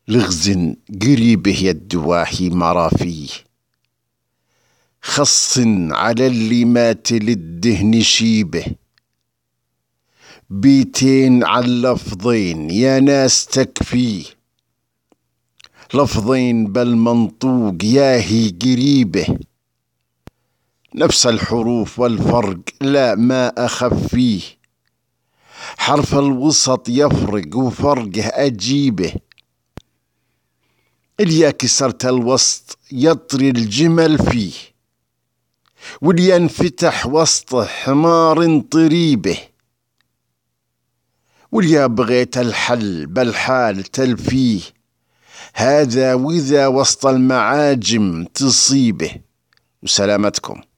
لغز قريبه يدواهي مرافيه، خص على اللي مات للدهن شيبه، بيتين عن لفظين يا ناس تكفيه، لفظين بالمنطوق ياهي قريبه، نفس الحروف والفرق لا ما أخفيه، حرف الوسط يفرق وفرقه أجيبه، اليا كسرت الوسط يطري الجمل فيه، واليا انفتح وسطه حمار طريبه، واليا بغيت الحل بالحال تلفيه، هذا وذا وسط المعاجم تصيبه. وسلامتكم.